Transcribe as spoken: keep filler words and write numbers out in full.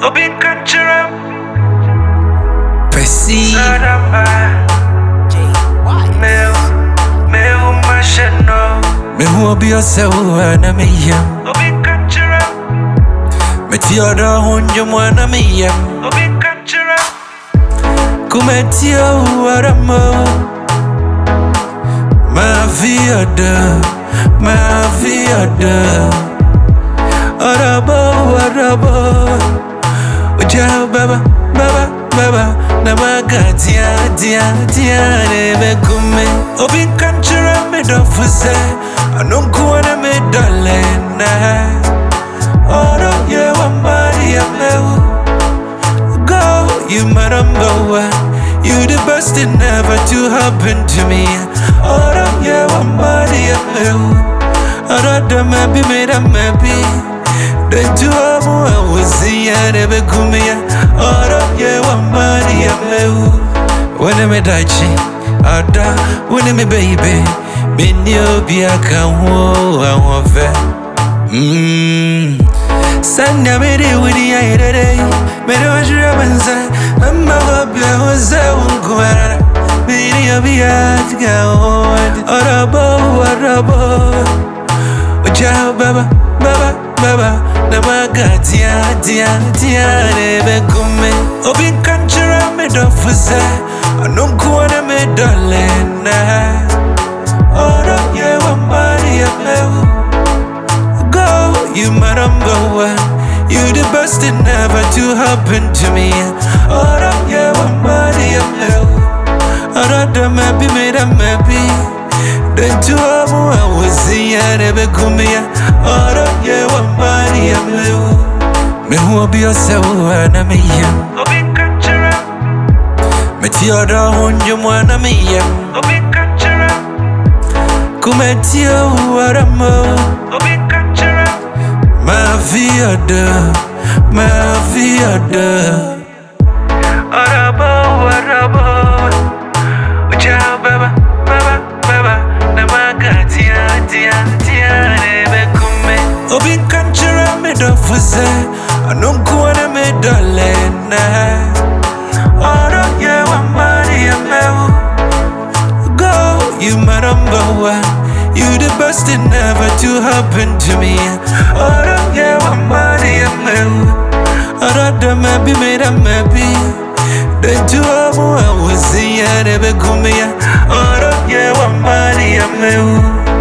Obi Kanchara Percy Sadamba Meu Meu Mashano Me who be yourself and I'm here. Obi Kanchara Me Theodore Hunjum and I'm here. Obi Kanchara Kumetio Waramo Ma Viada Ma Viada Arabo Arabo Uja Baba Baba Baba Namaga Dia Dia Dia Nebe Kume Obi Kanchara me dofuze Anunkuwana me dolena Oro ye wambari ya meu Go, you my number one. You the best thing ever to happen to me. Oro ye wambari ya meu Oro da maybe made a maybe Then two of them was the end of a kumia Oro ye wambari ya meu When I met Dachi Ada, when I me baby Binyo biaka wo awofe Mmm Sanya mede widi ya idere Mede wajura banza Amma wabia hoze unkuara Mede ya biatika wad Arabo, arabo Ujao baba, baba, baba Namaga tia, tia, tia Nebe kume Obi Kanchara me dofuze Anunkuwana me dolena Oro ye wambari ya meu Go, you my number one. You the best thing ever to happen to me. Oro ye wambari ya meu Oro da maybe made a maybe Then two of them I was the end of a kumia Oro ye wambari ya meu Me who be yourself and I'm here. Obi Kanchara Me Theodore Hunjum and I'm here. Obi Kanchara Kumetio Waramo Obi Kanchara Ma Viada Ma Viada Arabo Arabo Uja Baba Baba Baba Namaga Tia Tia Tia Nebe Kume Obi Kanchara me dofuze Anunkuwana me dolena Oro ye wambari ya meu Go, you my number one. You the best thing ever to happen to me. Oro ye wambari ya meu Oro da maybe made a maybe Then two of them I was the end of a kumia Oro ye wambari ya meu